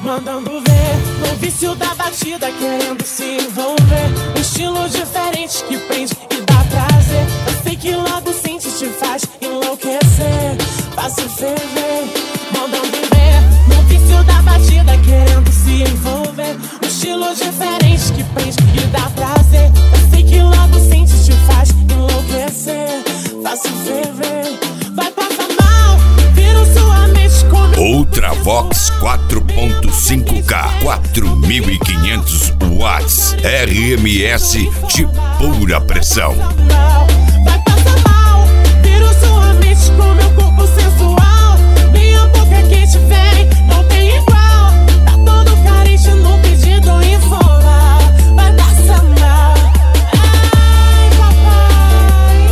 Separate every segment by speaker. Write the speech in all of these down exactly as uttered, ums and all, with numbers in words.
Speaker 1: mandando ver. No vício da batida, querendo se envolver. Um estilo diferente que prende e dá prazer. Eu sei que logo sente, te faz enlouquecer, faço ferver, mandando ver. No vício da batida, querendo se envolver. Um estilo diferente que prende e dá prazer. Eu sei que logo sente, te faz enlouquecer, faço ferver. Vai passar mal, vira sua mente como
Speaker 2: Ultravox quatro ponto cinco K, quatro mil e quinhentos watts, R M S de pura pressão.
Speaker 1: Vai passar mal, vira sua mente com meu corpo sensual. Minha boca quente vem, não tem igual. Tá todo carente no pedido informal. Vai passar mal, ai papai.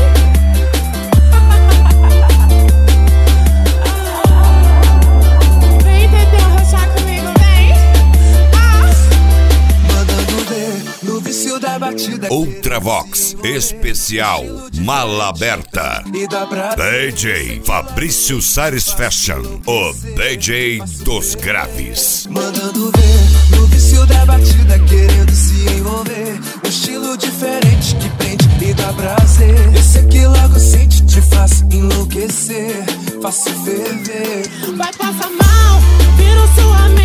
Speaker 1: Vem tentar rochar comigo, vem. Ah.
Speaker 3: Mandando ver no vício da batida.
Speaker 2: Ultravox especial Mala Aberta.
Speaker 3: E dá pra
Speaker 2: D J Fabrício Sares Fashion, o D J dos graves.
Speaker 3: mandando ver no vício da batida, querendo se envolver. Um estilo diferente que prende e dá prazer. Eu sei que logo sente, te faz enlouquecer, faço ferver.
Speaker 1: Vai passar mal, vira sua mente